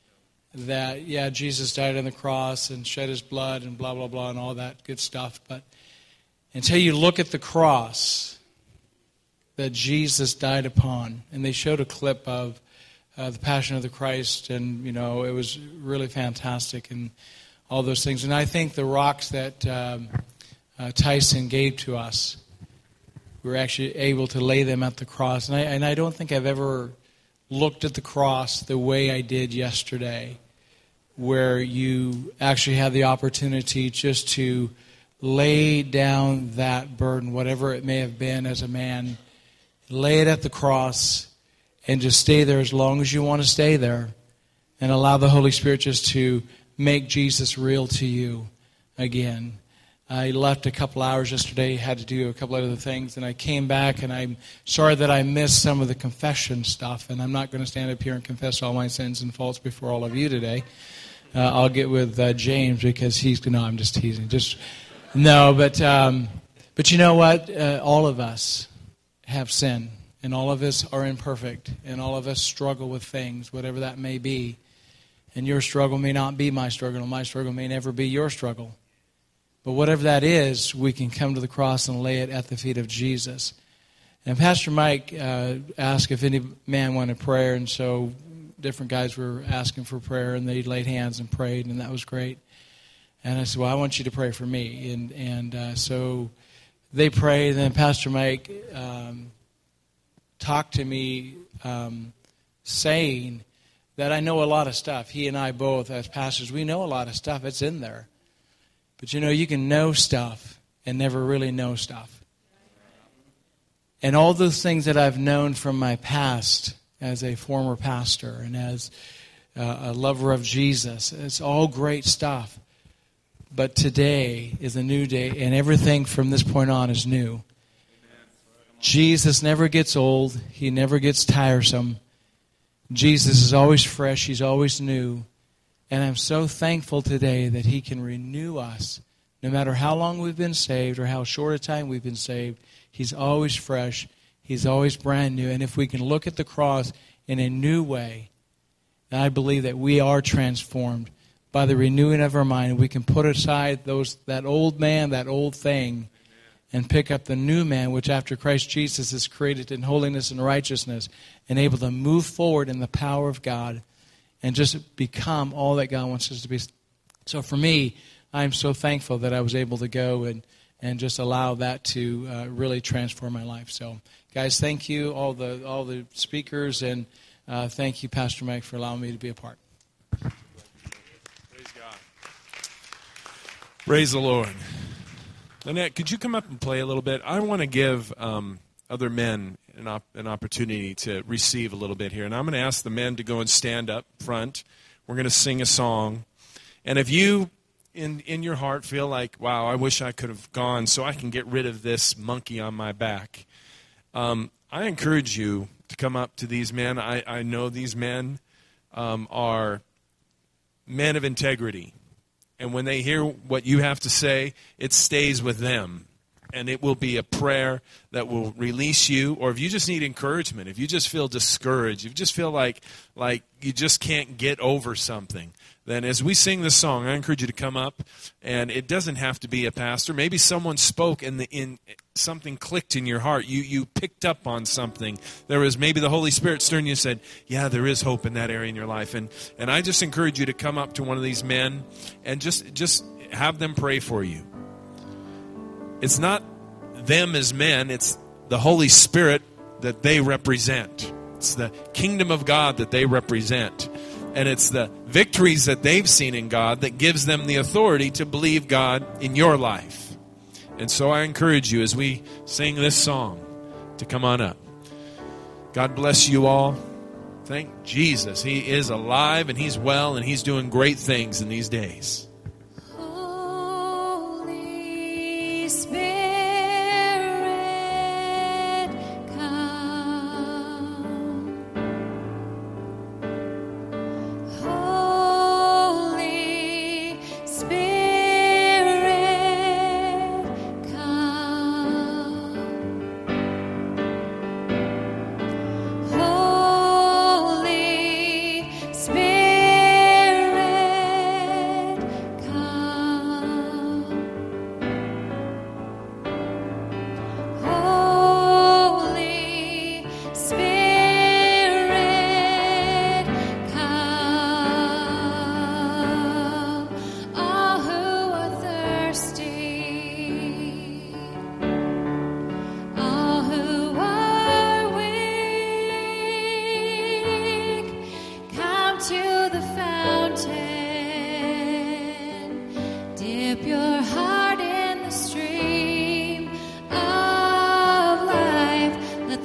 that, yeah, Jesus died on the cross and shed his blood and blah, blah, blah, and all that good stuff. But until you look at the cross that Jesus died upon, and they showed a clip of uh, the Passion of the Christ, and, you know, it was really fantastic and all those things. And I think the rocks that um, uh, Tyson gave to us, we were actually able to lay them at the cross. And I, and I don't think I've ever looked at the cross the way I did yesterday, where you actually had the opportunity just to lay down that burden, whatever it may have been as a man, lay it at the cross, and just stay there as long as you want to stay there, and allow the Holy Spirit just to make Jesus real to you again. I left a couple hours yesterday, had to do a couple other things, and I came back, and I'm sorry that I missed some of the confession stuff, and I'm not going to stand up here and confess all my sins and faults before all of you today. Uh, I'll get with uh, James because he's, no, I'm just teasing. Just No, but, um, but you know what? Uh, all of us have sin, and all of us are imperfect, and all of us struggle with things, whatever that may be. And your struggle may not be my struggle, and my struggle may never be your struggle. But whatever that is, we can come to the cross and lay it at the feet of Jesus. And Pastor Mike uh, asked if any man wanted prayer, and so different guys were asking for prayer, and they laid hands and prayed, and that was great. And I said, well, I want you to pray for me. And, and uh, so they prayed, and then Pastor Mike um, talked to me um, saying that I know a lot of stuff. He and I both, as pastors, we know a lot of stuff. It's in there. But, you know, you can know stuff and never really know stuff. And all those things that I've known from my past as a former pastor and as uh, a lover of Jesus, it's all great stuff. But today is a new day, and everything from this point on is new. Jesus never gets old. He never gets tiresome. Jesus is always fresh. He's always new. And I'm so thankful today that He can renew us. No matter how long we've been saved or how short a time we've been saved, He's always fresh. He's always brand new. And if we can look at the cross in a new way, then I believe that we are transformed by the renewing of our mind. We can put aside those that old man, that old thing, and pick up the new man, which after Christ Jesus is created in holiness and righteousness, and able to move forward in the power of God and just become all that God wants us to be. So for me, I'm so thankful that I was able to go and, and just allow that to uh, really transform my life. So, guys, thank you, all the all the speakers, and uh, thank you, Pastor Mike, for allowing me to be a part. Praise God. Praise the Lord. Lynette, could you come up and play a little bit? I want to give um, other men an, op- an opportunity to receive a little bit here. And I'm going to ask the men to go and stand up front. We're going to sing a song. And if you, in, in your heart, feel like, wow, I wish I could have gone so I can get rid of this monkey on my back, um, I encourage you to come up to these men. I, I know these men um, are men of integrity. And when they hear what you have to say, it stays with them. And it will be a prayer that will release you. Or if you just need encouragement, if you just feel discouraged, if you just feel like like you just can't get over something, then as we sing this song, I encourage you to come up. And it doesn't have to be a pastor. Maybe someone spoke and the, in something clicked in your heart. You you picked up on something. There was maybe the Holy Spirit stirring you and said, yeah, there is hope in that area in your life. And and I just encourage you to come up to one of these men and just just have them pray for you. It's not them as men. It's the Holy Spirit that they represent. It's the kingdom of God that they represent. And it's the victories that they've seen in God that gives them the authority to believe God in your life. And so I encourage you as we sing this song to come on up. God bless you all. Thank Jesus. He is alive and He's well and He's doing great things in these days. Holy Spirit, come. Holy Spirit, come. Holy Spirit,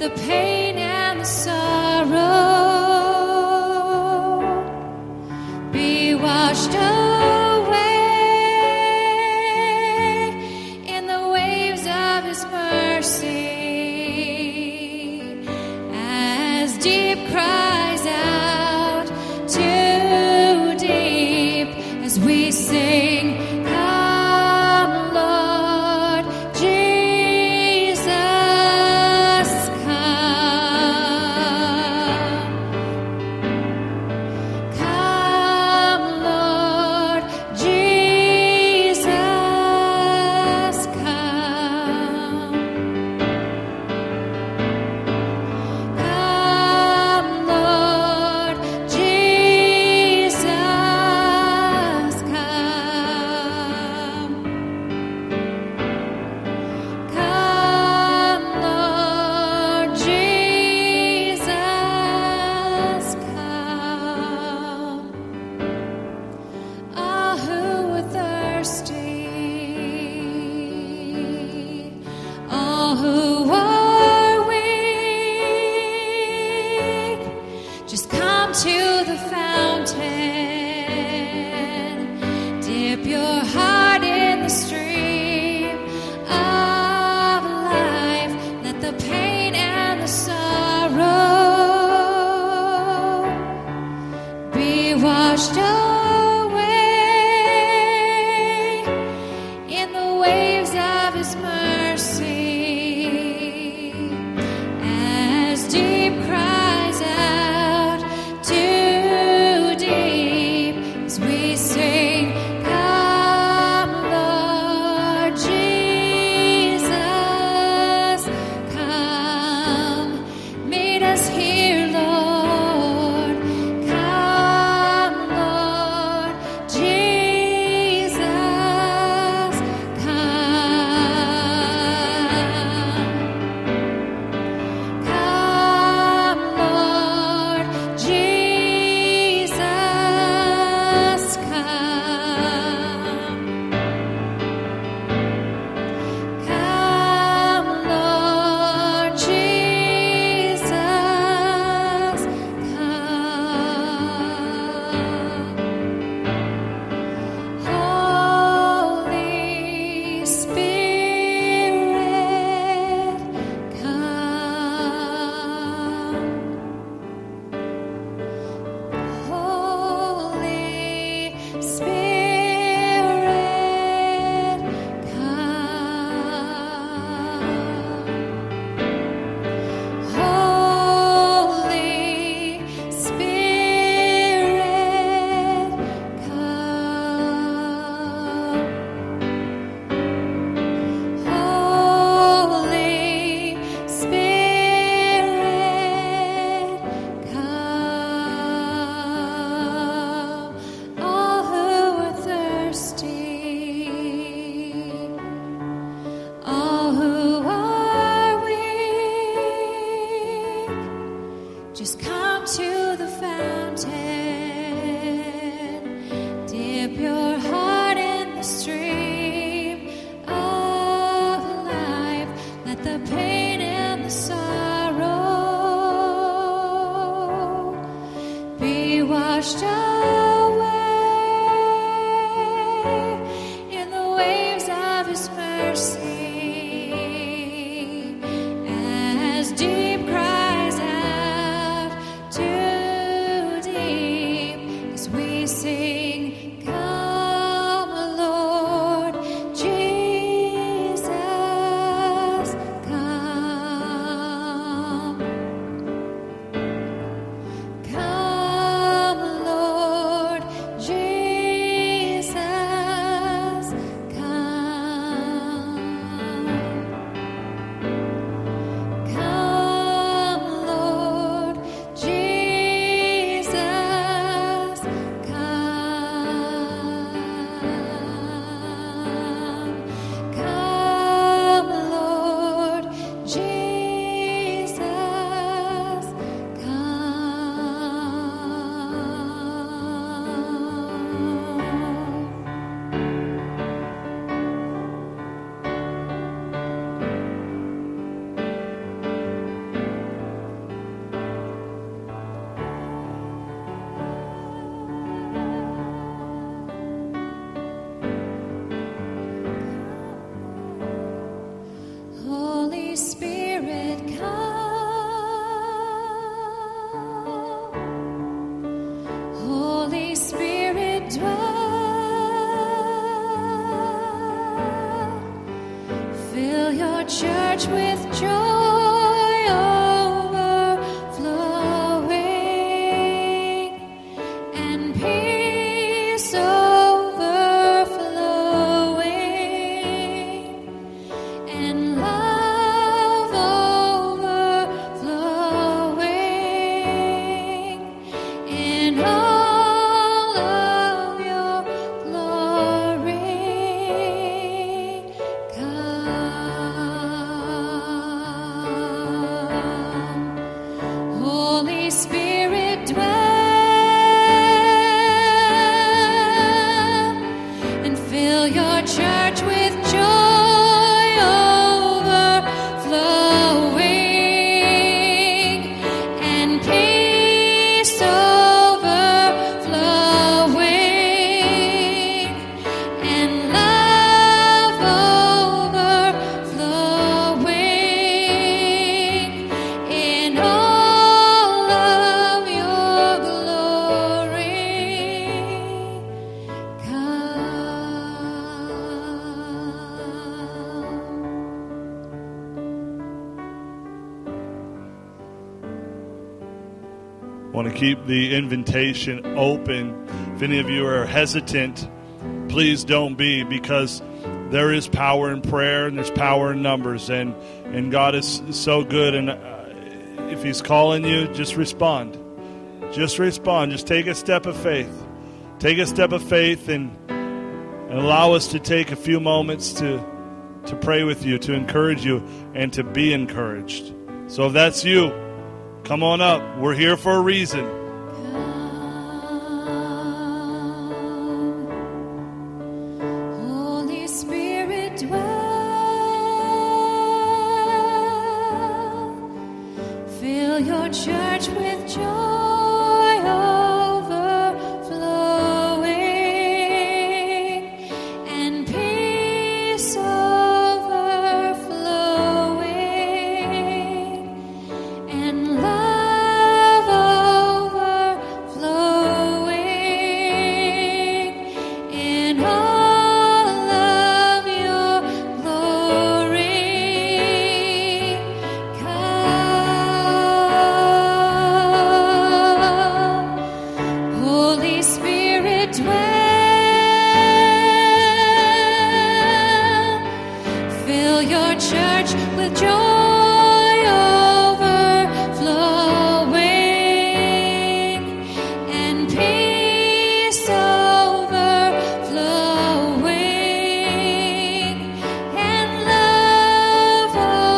the pain and the sorrow be washed away in the waves of His mercy, as deep cries out to deep, as we sing, "Come, Lord Jesus, come. Come, Lord Jesus, come. Come, Lord Jesus, come. Come, Lord Jesus, come. All who are thirsty, all who are weak, just come to the fountain. Dip your heart in the stream of life. Let the pain and the sorrow be washed away in the waves of His mercy, as deep cries out to deep, as we sing, "Come, Lord Jesus, come." Meet us here, Lord. Come, Lord Jesus, come. Come, Lord Jesus, come. Come, Lord Jesus, come. Holy Spirit, come. Holy Spirit, come. Holy Spirit, come. Holy Spirit, come. All who are thirsty, all who are weak, just come to the fountain. Dip your heart in the stream of life. Let the pain and the sorrow be washed away in the waves of His mercy, as deep cries out to deep. church with joy overflowing and peace overflowing and love overflowing in all of your glory. Come, Holy Spirit, dwell and fill your church with joy overflowing and peace overflowing and love overflowing in all of your glory. I want to keep the invitation open. If any of you are hesitant, please don't be, because there is power in prayer and there's power in numbers, and, and God is so good. And uh, if He's calling you, just respond. Just respond. Just take a step of faith. Take a step of faith and, and allow us to take a few moments to, to pray with you, to encourage you, and to be encouraged. So if that's you, come on up. We're here for a reason. Holy Spirit, dwell. Fill your church with joy overflowing and peace overflowing and love overflowing in all of your glory. Come, Holy Spirit, dwell. Fill your church with joy overflowing and peace overflowing and love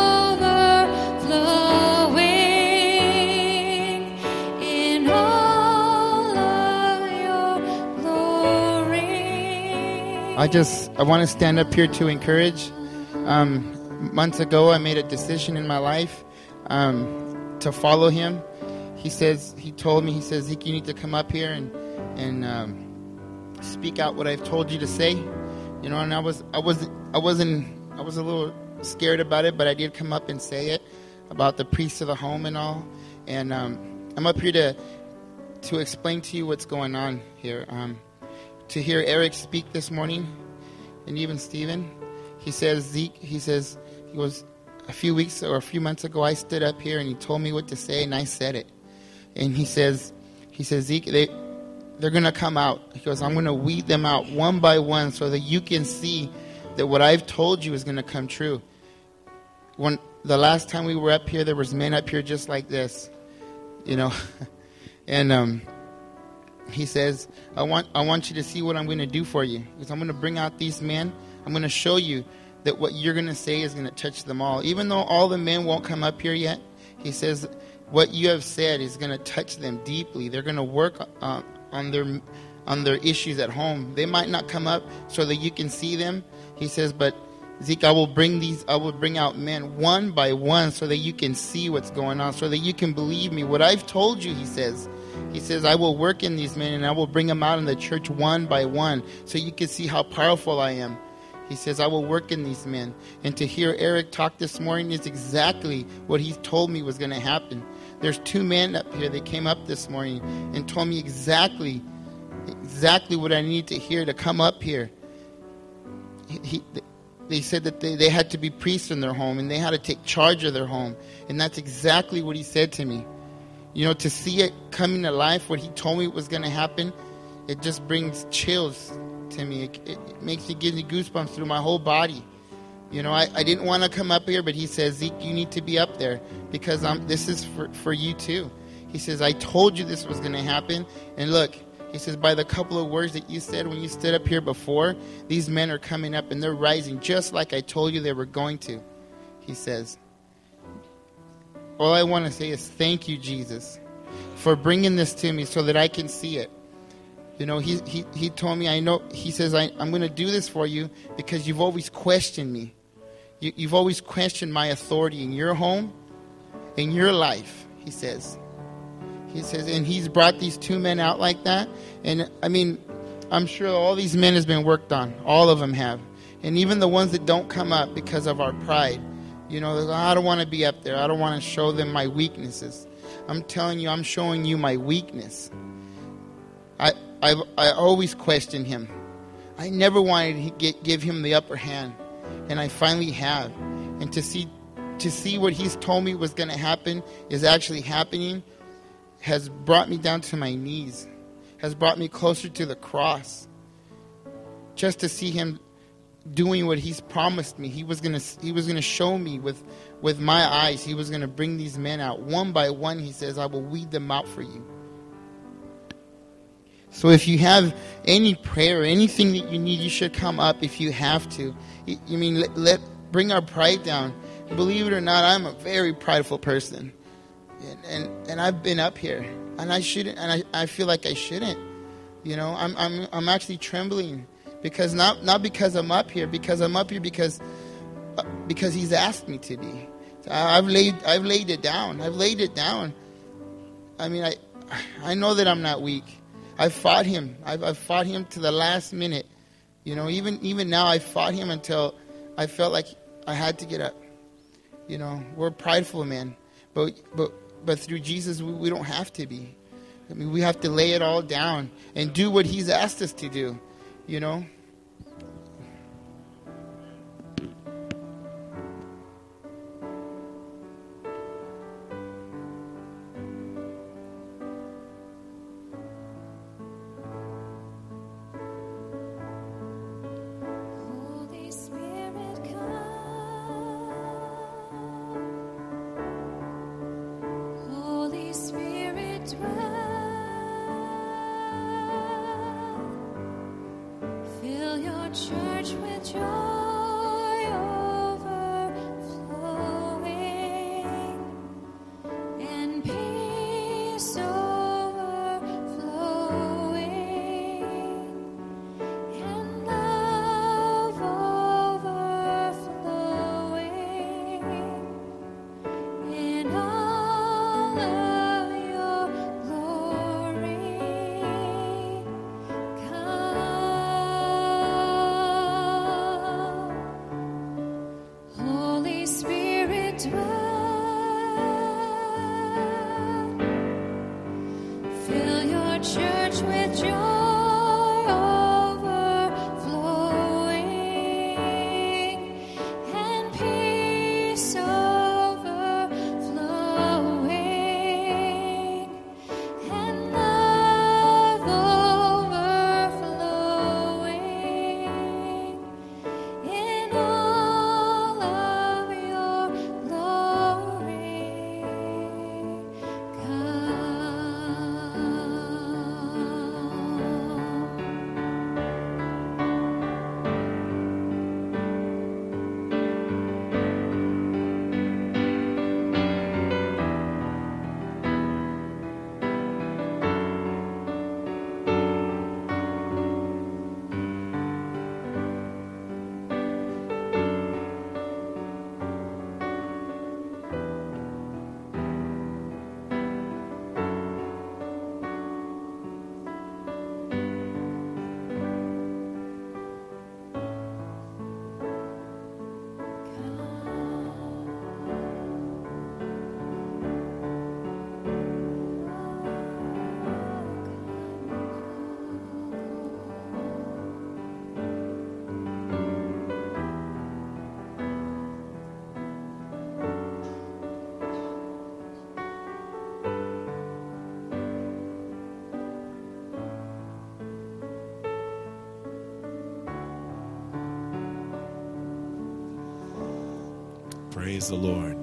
overflowing in all of your glory. I just I want to stand up here to encourage. Um, months ago, I made a decision in my life um, to follow Him. He says He told me He says Zeke, you need to come up here and and um, speak out what I've told you to say. You know, and I was I was I wasn't I was a little scared about it, but I did come up and say it about the priest of the home and all. And um, I'm up here to to explain to you what's going on here. Um, to hear Eric speak this morning, and even Stephen, he says, Zeke, he says, he was a few weeks or a few months ago, I stood up here and he told me what to say, and I said it. And he says, he says, Zeke, they, they're going to come out. He goes, I'm going to weed them out one by one so that you can see that what I've told you is going to come true. When the last time we were up here, there was men up here just like this, you know, and um, he says, I want I want you to see what I'm going to do for you. Because I'm going to bring out these men. I'm going to show you that what you're going to say is going to touch them all. Even though all the men won't come up here yet, he says, what you have said is going to touch them deeply. They're going to work uh, on their on their issues at home. They might not come up so that you can see them. He says, but Zeke, I will bring these, I will bring out men one by one so that you can see what's going on, so that you can believe me. What I've told you, he says, he says, I will work in these men and I will bring them out in the church one by one so you can see how powerful I am. He says, I will work in these men. And to hear Eric talk this morning is exactly what he told me was going to happen. There's two men up here that came up this morning and told me exactly, exactly what I need to hear to come up here. He, he, they said that they, they had to be priests in their home and they had to take charge of their home. And that's exactly what he said to me. You know, to see it coming to life, what he told me was going to happen, it just brings chills to me. It, it, it makes me give me goosebumps through my whole body. You know, I, I didn't want to come up here, but he says, Zeke, you need to be up there because I'm, this is for, for you too. He says, I told you this was going to happen. And look, he says, by the couple of words that you said when you stood up here before, these men are coming up and they're rising just like I told you they were going to. He says, all I want to say is thank you, Jesus, for bringing this to me so that I can see it. You know, he he, he told me, I know, he says, I, I'm going to do this for you because you've always questioned me. You, you've always questioned my authority in your home, in your life, he says. He says, and he's brought these two men out like that. And, I mean, I'm sure all these men has been worked on. All of them have. And even the ones that don't come up because of our pride. You know, I don't want to be up there. I don't want to show them my weaknesses. I'm telling you, I'm showing you my weakness. I I I always questioned him. I never wanted to get, give him the upper hand. And I finally have. And to see to see what he's told me was going to happen is actually happening has brought me down to my knees, has brought me closer to the cross. Just to see him doing what he's promised me. He was gonna he was gonna show me with, with my eyes. He was gonna bring these men out. One by one, he says, I will weed them out for you. So if you have any prayer, anything that you need, you should come up if you have to. You mean, let, let bring our pride down. Believe it or not, I'm a very prideful person. And, and and I've been up here, and I shouldn't, and I, I feel like I shouldn't. You know, I'm I'm I'm actually trembling because not not because I'm up here, because I'm up here because uh, because He's asked me to be. So I, I've laid I've laid it down. I've laid it down. I mean, I I know that I'm not weak. I fought Him. I've I've fought Him to the last minute. You know, even even now I fought Him until I felt like I had to get up. You know, we're prideful men, but but. But through Jesus, we, we don't have to be. I mean, we have to lay it all down and do what He's asked us to do, you know. Praise the Lord.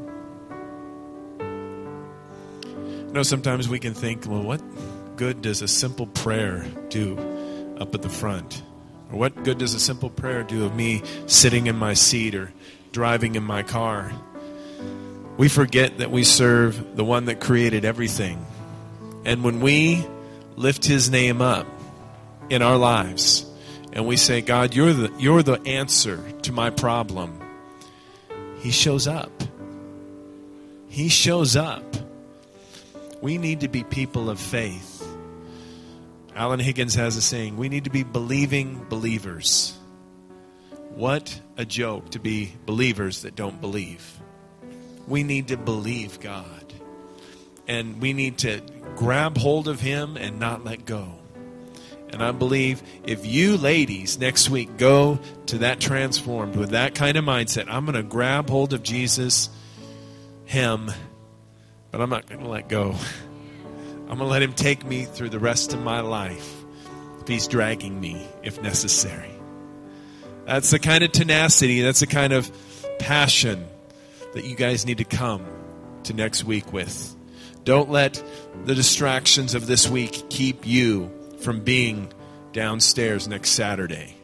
You know, sometimes we can think, well, what good does a simple prayer do up at the front? Or what good does a simple prayer do of me sitting in my seat or driving in my car? We forget that we serve the one that created everything. And when we lift his name up in our lives and we say, God, you're the, you're the answer to my problem, he shows up. He shows up. We need to be people of faith. Alan Higgins has a saying, we need to be believing believers. What a joke to be believers that don't believe. We need to believe God. And we need to grab hold of him and not let go. And I believe if you ladies next week go to that Transformed with that kind of mindset, I'm going to grab hold of Jesus, him, but I'm not going to let go. I'm going to let him take me through the rest of my life if he's dragging me, if necessary. That's the kind of tenacity, that's the kind of passion that you guys need to come to next week with. Don't let the distractions of this week keep you from being downstairs next Saturday.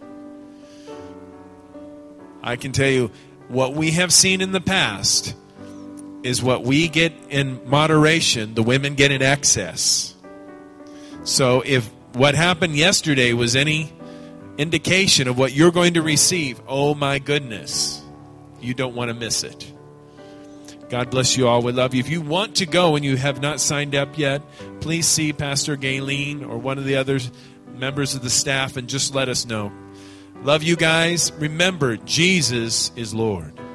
I can tell you what we have seen in the past is what we get in moderation, the women get in excess. So if what happened yesterday was any indication of what you're going to receive, oh my goodness, you don't want to miss it. God bless you all. We love you. If you want to go and you have not signed up yet, please see Pastor Gayleen or one of the other members of the staff and just let us know. Love you guys. Remember, Jesus is Lord.